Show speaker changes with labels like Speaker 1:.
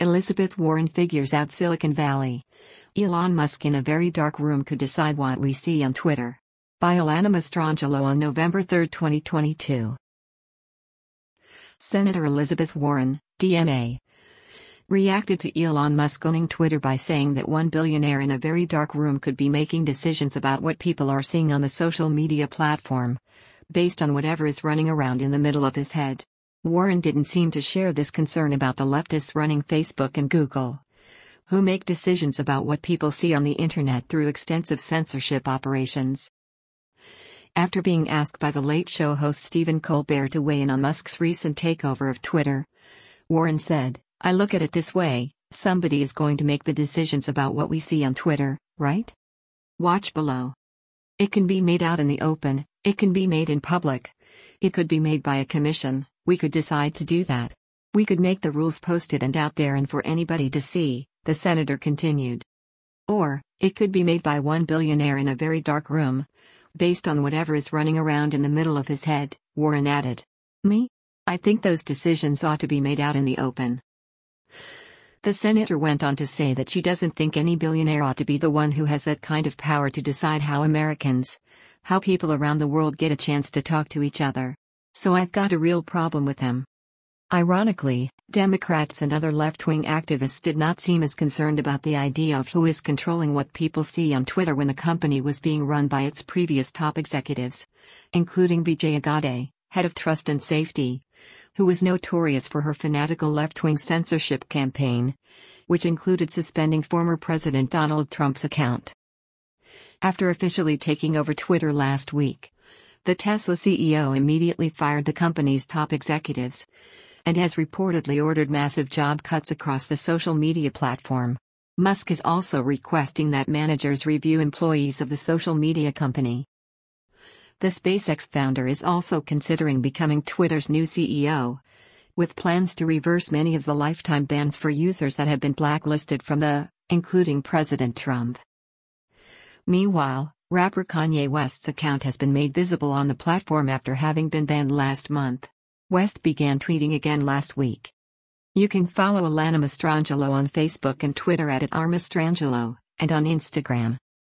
Speaker 1: Elizabeth Warren figures out Silicon Valley. Elon Musk in a very dark room could decide what we see on Twitter. By Alana Mastrangelo on November 3, 2022. Senator Elizabeth Warren, DMA, reacted to Elon Musk owning Twitter by saying that one billionaire in a very dark room could be making decisions about what people are seeing on the social media platform, based on whatever is running around in the middle of his head. Warren didn't seem to share this concern about the leftists running Facebook and Google, who make decisions about what people see on the internet through extensive censorship operations. After being asked by the Late Show host Stephen Colbert to weigh in on Musk's recent takeover of Twitter, Warren said, "I look at it this way: somebody is going to make the decisions about what we see on Twitter, right? Watch below. It can be made out in the open, it can be made in public, it could be made by a commission. We could decide to do that. We could make the rules posted and out there and for anybody to see," the senator continued. "Or, it could be made by one billionaire in a very dark room, based on whatever is running around in the middle of his head," Warren added. "Me? I think those decisions ought to be made out in the open." The senator went on to say that she doesn't think any billionaire ought to be the one who has that kind of power to decide how people around the world get a chance to talk to each other. "So I've got a real problem with him." Ironically, Democrats and other left-wing activists did not seem as concerned about the idea of who is controlling what people see on Twitter when the company was being run by its previous top executives, including Vijaya Gadde, head of trust and safety, who was notorious for her fanatical left-wing censorship campaign, which included suspending former President Donald Trump's account. After officially taking over Twitter last week, the Tesla CEO immediately fired the company's top executives, and has reportedly ordered massive job cuts across the social media platform. Musk is also requesting that managers review employees of the social media company. The SpaceX founder is also considering becoming Twitter's new CEO, with plans to reverse many of the lifetime bans for users that have been blacklisted including President Trump. Meanwhile, rapper Kanye West's account has been made visible on the platform after having been banned last month. West began tweeting again last week. You can follow Alana Mastrangelo on Facebook and Twitter at @rmastrangelo, and on Instagram.